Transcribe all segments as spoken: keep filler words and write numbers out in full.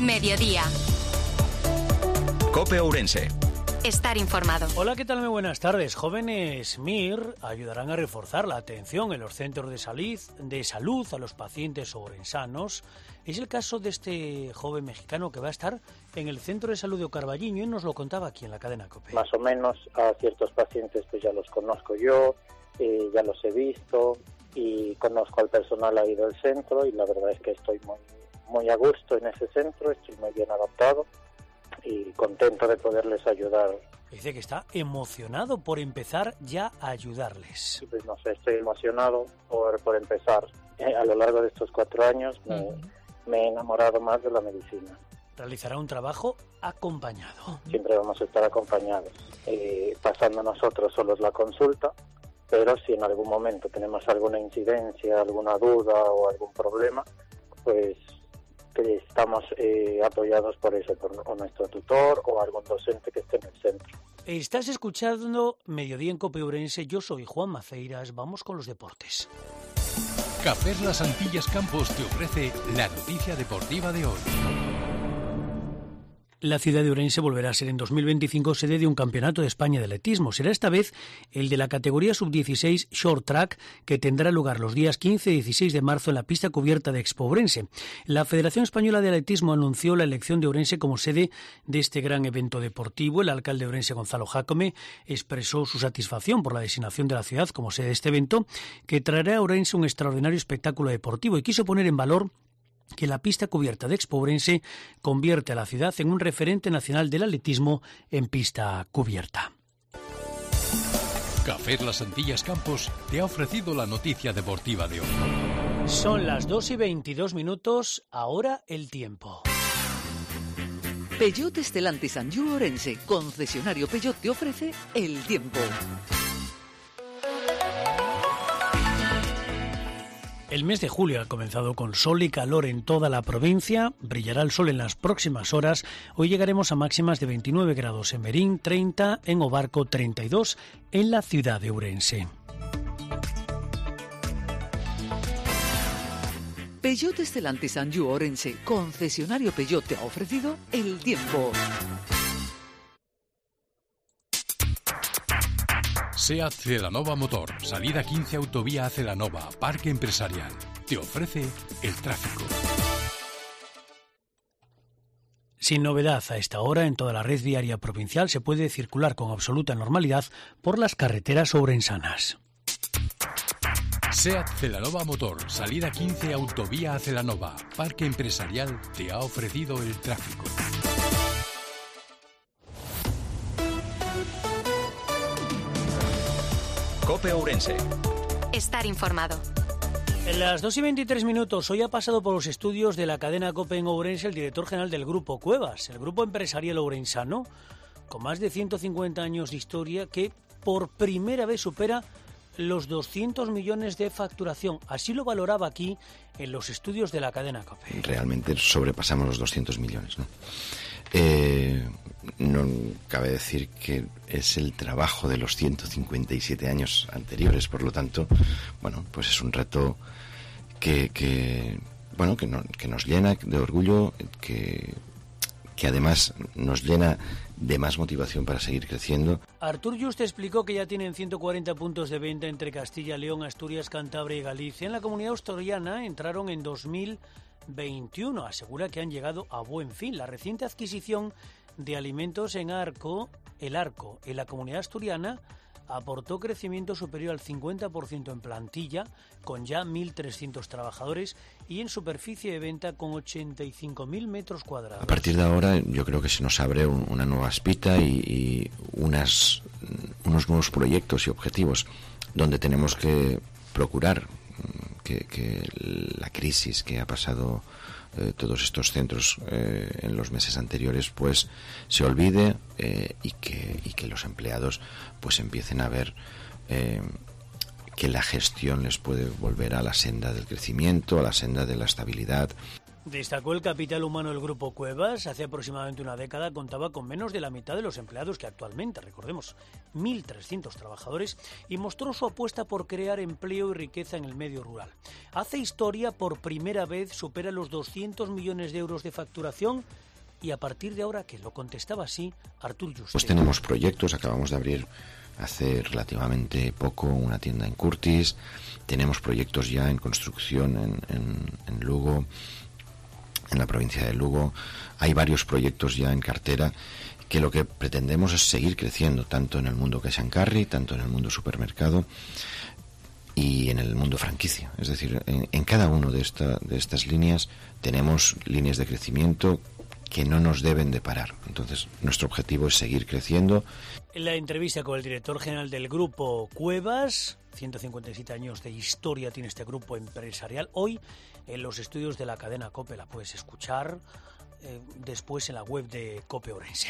Mediodía. COPE Ourense. Estar informado. Hola, ¿qué tal? Muy buenas tardes. Jóvenes M I R ayudarán a reforzar la atención en los centros de salud, de salud a los pacientes ourensanos. Es el caso de este joven mexicano que va a estar en el Centro de Salud de Ocarballiño y nos lo contaba aquí en la cadena COPE. Más o menos a ciertos pacientes pues ya los conozco yo, eh, ya los he visto y conozco al personal ahí del centro y la verdad es que estoy muy, muy a gusto en ese centro, estoy muy bien adaptado y contento de poderles ayudar. Dice que está emocionado por empezar ya a ayudarles. Pues no sé, estoy emocionado por, por empezar. Eh, a lo largo de estos cuatro años me, uh-huh. me he enamorado más de la medicina. Realizará un trabajo acompañado. Siempre vamos a estar acompañados, eh, pasando nosotros solos la consulta, pero si en algún momento tenemos alguna incidencia, alguna duda o algún problema, pues que estamos eh, apoyados por eso, por o nuestro tutor o algún docente que esté en el centro. Estás escuchando Mediodía en COPE Ourense, yo soy Juan Maceiras, vamos con los deportes. Cafés Las Antillas Campos te ofrece la noticia deportiva de hoy. La ciudad de Ourense volverá a ser en dos mil veinticinco sede de un campeonato de España de atletismo. Será esta vez el de la categoría sub dieciséis Short Track, que tendrá lugar los días quince y dieciséis de marzo en la pista cubierta de Expo Ourense. La Federación Española de Atletismo anunció la elección de Ourense como sede de este gran evento deportivo. El alcalde de Ourense, Gonzalo Jácome, expresó su satisfacción por la designación de la ciudad como sede de este evento, que traerá a Ourense un extraordinario espectáculo deportivo, y quiso poner en valor que la pista cubierta de Expo Ourense convierte a la ciudad en un referente nacional del atletismo en pista cubierta. Cafés Las Antillas Campos te ha ofrecido la noticia deportiva de hoy. Son las dos y veintidós minutos, ahora el tiempo. Peugeot Stellantis Anjou Ourense, concesionario Peugeot, te ofrece el tiempo. El mes de julio ha comenzado con sol y calor en toda la provincia. Brillará el sol en las próximas horas. Hoy llegaremos a máximas de veintinueve grados en Merín, treinta en Obarco, treinta y dos en la ciudad de Ourense. Peugeot Stellantis Anjou Ourense, concesionario Peugeot, te ha ofrecido el tiempo. SEAT Celanova Motor, salida quince Autovía a Celanova, Parque Empresarial. Te ofrece el tráfico. Sin novedad a esta hora, en toda la red viaria provincial se puede circular con absoluta normalidad por las carreteras ourensanas. SEAT Celanova Motor, salida quince Autovía a Celanova, Parque Empresarial, te ha ofrecido el tráfico. COPE Ourense. Estar informado. En las dos y veintitrés minutos, hoy ha pasado por los estudios de la cadena COPE en Ourense el director general del Grupo Cuevas, el grupo empresarial ourensano, con más de ciento cincuenta años de historia, que por primera vez supera los doscientos millones de facturación. Así lo valoraba aquí en los estudios de la cadena COPE. Realmente sobrepasamos los doscientos millones, ¿no? Eh, no cabe decir que es el trabajo de los ciento cincuenta y siete años anteriores, por lo tanto, bueno, pues es un reto que, que bueno, que, no, que nos llena de orgullo, que, que además nos llena de más motivación para seguir creciendo. Artur Just explicó que ya tienen ciento cuarenta puntos de venta entre Castilla, León, Asturias, Cantabria y Galicia. En la comunidad asturiana entraron en dos mil veintiuno. Asegura que han llegado a buen fin. La reciente adquisición de alimentos en Arco, el Arco, en la comunidad asturiana, aportó crecimiento superior al cincuenta por ciento en plantilla, con ya mil trescientos trabajadores, y en superficie de venta con ochenta y cinco mil metros cuadrados. A partir de ahora yo creo que se nos abre un, una nueva espita y, y unas, unos nuevos proyectos y objetivos donde tenemos que procurar que, que la crisis que ha pasado eh, todos estos centros eh, en los meses anteriores pues se olvide eh, y que y que los empleados pues empiecen a ver eh, que la gestión les puede volver a la senda del crecimiento, a la senda de la estabilidad. Destacó el capital humano del Grupo Cuevas. Hace aproximadamente una década contaba con menos de la mitad de los empleados que actualmente, recordemos, mil trescientos trabajadores, y mostró su apuesta por crear empleo y riqueza en el medio rural. Hace historia, por primera vez supera los doscientos millones de euros de facturación. Y a partir de ahora, que lo contestaba así Artur Juste. Pues tenemos proyectos, acabamos de abrir hace relativamente poco una tienda en Curtis, tenemos proyectos ya en construcción en, en, en Lugo, en la provincia de Lugo, hay varios proyectos ya en cartera que lo que pretendemos es seguir creciendo, tanto en el mundo cash and carry, tanto en el mundo supermercado y en el mundo franquicia. Es decir, en, en cada una de, esta, de estas líneas tenemos líneas de crecimiento que no nos deben de parar. Entonces, nuestro objetivo es seguir creciendo. En la entrevista con el director general del Grupo Cuevas, ciento cincuenta y siete años de historia tiene este grupo empresarial. Hoy, en los estudios de la cadena COPE, la puedes escuchar eh, después en la web de COPE Ourense.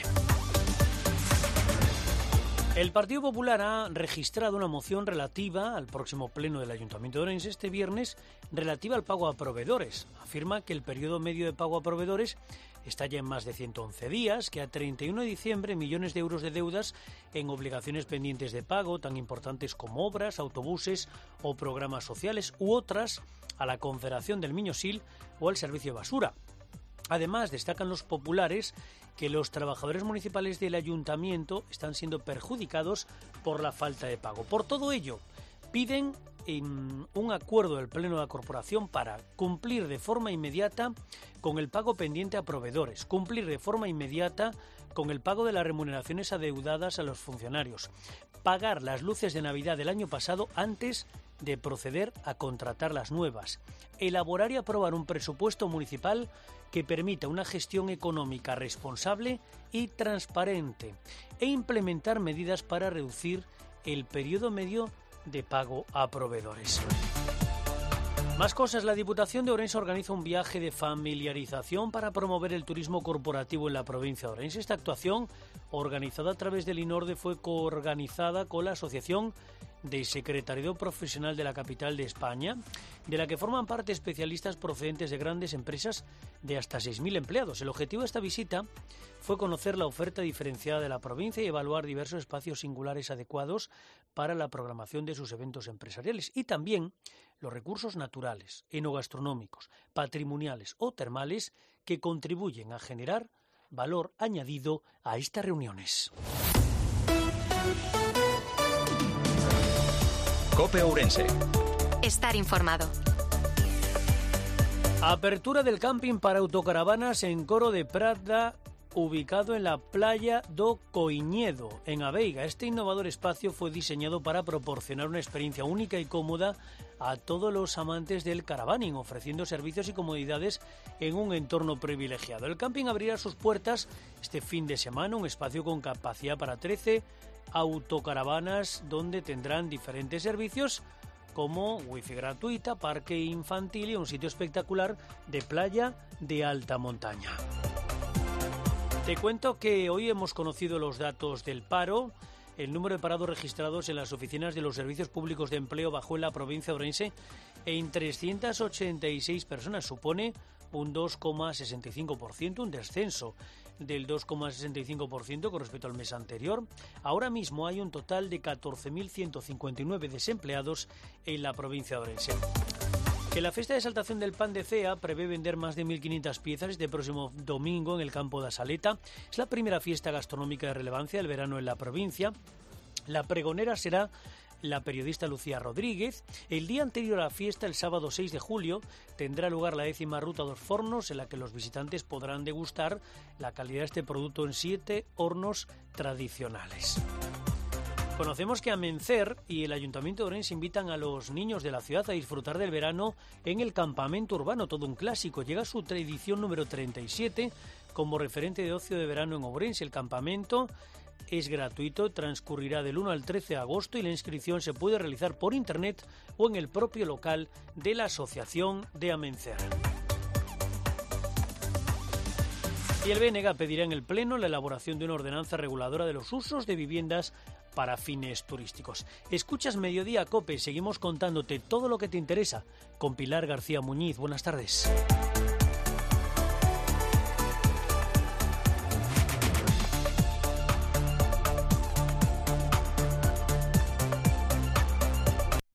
El Partido Popular ha registrado una moción relativa al próximo pleno del Ayuntamiento de Ourense este viernes, relativa al pago a proveedores. Afirma que el periodo medio de pago a proveedores está ya en más de ciento once días, que a treinta y uno de diciembre millones de euros de deudas en obligaciones pendientes de pago, tan importantes como obras, autobuses o programas sociales, u otras a la Confederación del Miño-Sil o al Servicio de Basura. Además, destacan los populares que los trabajadores municipales del ayuntamiento están siendo perjudicados por la falta de pago. Por todo ello, piden en un acuerdo del Pleno de la Corporación para cumplir de forma inmediata con el pago pendiente a proveedores, cumplir de forma inmediata con el pago de las remuneraciones adeudadas a los funcionarios, pagar las luces de Navidad del año pasado antes de proceder a contratar las nuevas, elaborar y aprobar un presupuesto municipal que permita una gestión económica responsable y transparente e implementar medidas para reducir el periodo medio de pago a proveedores. Más cosas. La Diputación de Ourense organiza un viaje de familiarización para promover el turismo corporativo en la provincia de Ourense. Esta actuación, organizada a través del INORDE, fue coorganizada con la Asociación de Secretariado Profesional de la capital de España, de la que forman parte especialistas procedentes de grandes empresas de hasta seis mil empleados. El objetivo de esta visita fue conocer la oferta diferenciada de la provincia y evaluar diversos espacios singulares adecuados para la programación de sus eventos empresariales, y también los recursos naturales, enogastronómicos, patrimoniales o termales que contribuyen a generar valor añadido a estas reuniones. COPE Ourense. Estar informado. Apertura del camping para autocaravanas en Coro de Prada, ubicado en la playa do Coiñedo, en Aveiga. Este innovador espacio fue diseñado para proporcionar una experiencia única y cómoda a todos los amantes del caravaning, ofreciendo servicios y comodidades en un entorno privilegiado. El camping abrirá sus puertas este fin de semana, un espacio con capacidad para trece autocaravanas, donde tendrán diferentes servicios como wifi gratuita, parque infantil y un sitio espectacular de playa de alta montaña. Te cuento que hoy hemos conocido los datos del paro. El número de parados registrados en las oficinas de los servicios públicos de empleo bajó en la provincia de Ourense en trescientas ochenta y seis personas. Supone un dos coma sesenta y cinco por ciento, un descenso del dos coma sesenta y cinco por ciento con respecto al mes anterior. Ahora mismo hay un total de catorce mil ciento cincuenta y nueve desempleados en la provincia de Ourense. Que la Festa de Exaltación del Pan de Cea prevé vender más de mil quinientas piezas este próximo domingo en el campo de Asaleta. Es la primera fiesta gastronómica de relevancia del verano en la provincia. La pregonera será la periodista Lucía Rodríguez. El día anterior a la fiesta, el sábado seis de julio, tendrá lugar la décima Ruta dos Fornos, en la que los visitantes podrán degustar la calidad de este producto en siete hornos tradicionales. Conocemos que Amencer y el Ayuntamiento de Ourense invitan a los niños de la ciudad a disfrutar del verano en el campamento urbano, todo un clásico. Llega su edición número treinta y siete como referente de ocio de verano en Ourense. El campamento es gratuito, transcurrirá del uno al trece de agosto y la inscripción se puede realizar por internet o en el propio local de la Asociación de Amencer. Y el B N G pedirá en el Pleno la elaboración de una ordenanza reguladora de los usos de viviendas para fines turísticos. Escuchas Mediodía COPE, seguimos contándote todo lo que te interesa con Pilar García Muñiz. Buenas tardes.